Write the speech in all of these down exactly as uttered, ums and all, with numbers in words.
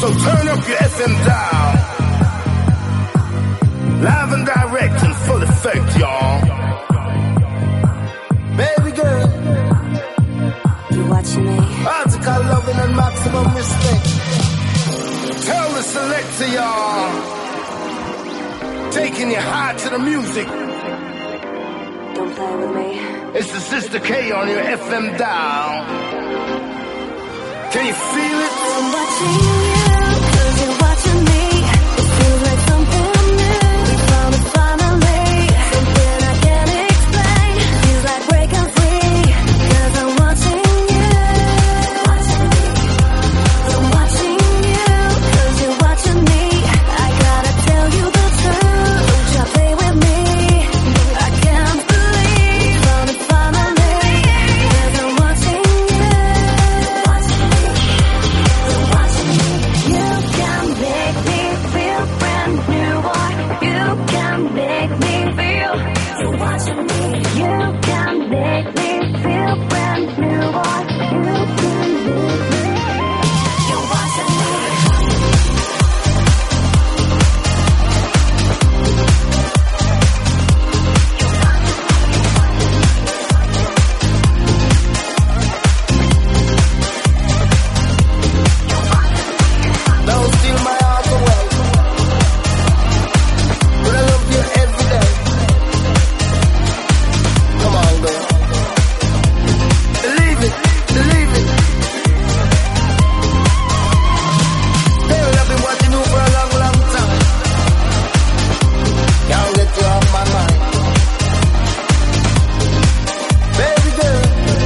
So turn up your F M dial. Live and direct in full effect, y'all. Baby girl, you watching me? Article loving and maximum respect. Tell the selector, y'all. Taking your heart to the music. Don't play with me. It's the Sister K on your F M dial. Can you feel it? I'm watching you, cause you're watching me. It feels like something new. We found it finally. Something I can't explain. Feels like breaking free. Cause I'm watching you. I'm watching you, cause you're watching me. I gotta tell you the truth. Don't try play with me. I can't believe we found it finally. Cause I'm watching you. You can make me feel brand new, boy. You can make me feel. You're watching me. You can make me feel brand new, boy. You can make me. You're watching me. Don't steal my heart away. But I love you every day. Come on, girl. Believe it, believe it. Girl, I've been watching you for a long, long time. Can't get you off my mind. Baby girl.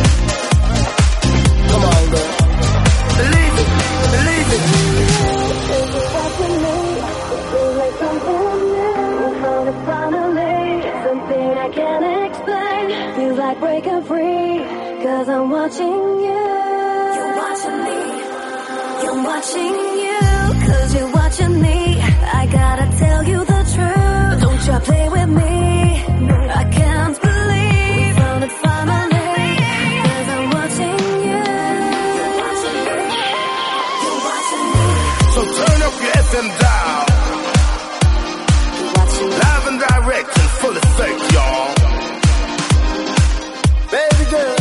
Come on, girl. Believe it, believe it. You're watching me. It feels like something new. We found it finally. Something I can't explain. Feels like breaking free. Cause I'm watching you. You're watching me. You're watching you. Cause you're watching me. I gotta tell you the truth. Don't try play with me. I can't believe we found it finally. Cause I'm watching you. You're watching me. You're watching me. So turn up your F M dial. You're watching me. Live and direct in full effect, y'all. Baby girl.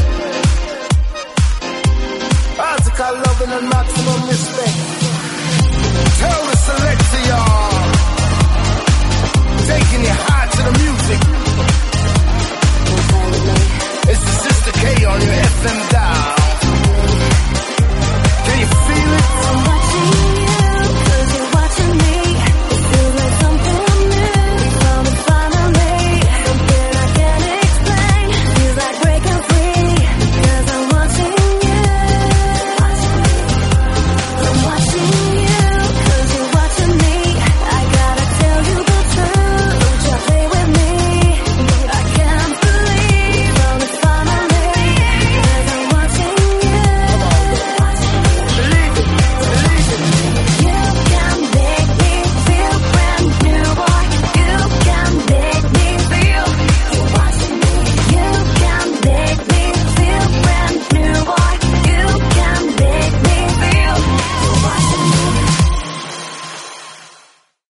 Article loving and maximum respect. Tell the selector, y'all. Taking your heart to the music. Don't play with me. It's the Sister K on your F M dial.